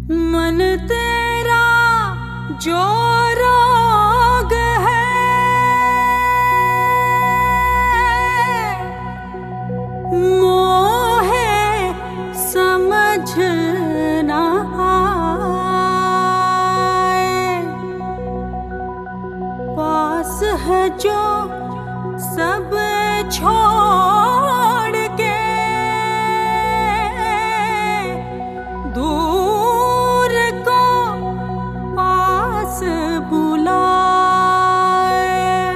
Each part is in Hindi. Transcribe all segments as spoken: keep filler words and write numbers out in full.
मन तेरा जो रोग है, मोहे समझ ना आए। पास है जो सब छोड़ के दूर को पास बुलाए।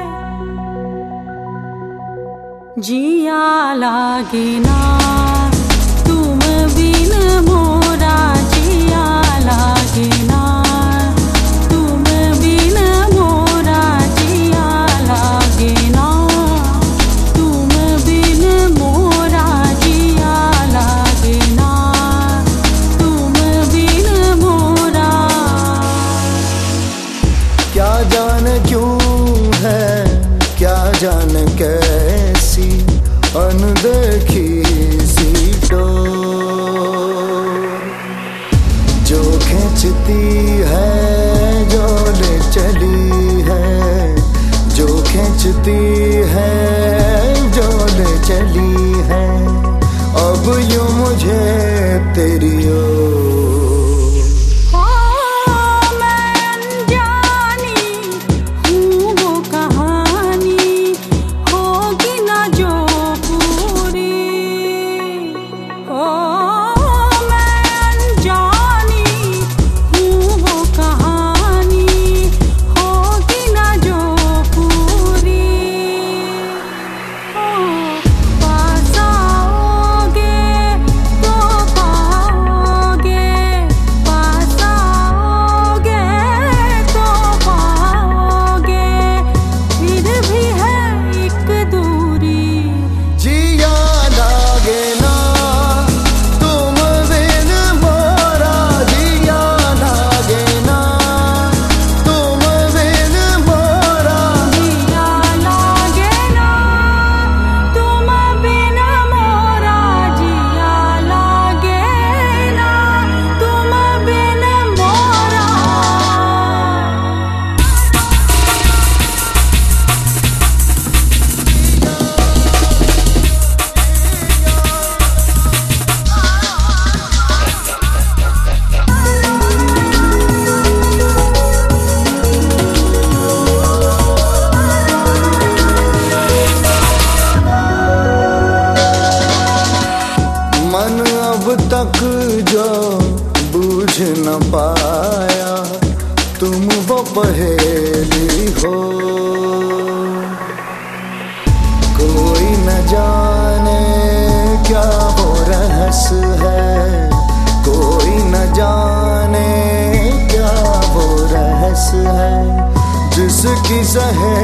जिया लागे ना तुम बिन मोरा, जिया लागे ना तुम बिन मोरा, जिया लागे ना तुम बिन मोरा, जिया लागे ना तुम बिन मोरा। क्या जाने क्यों है, क्या जाने कैसी अनदेखी सी डोर जो खींचती है, जो ले चली है, जो खींचती है, जो ले चली है, अब यूं मुझे तेरी ओर। अब तक जो बूझ न पाया, तुम वो पहेली हो। कोई न जाने क्या वो रहस्य है, कोई न जाने क्या वो रहस्य है, जिसकी सहे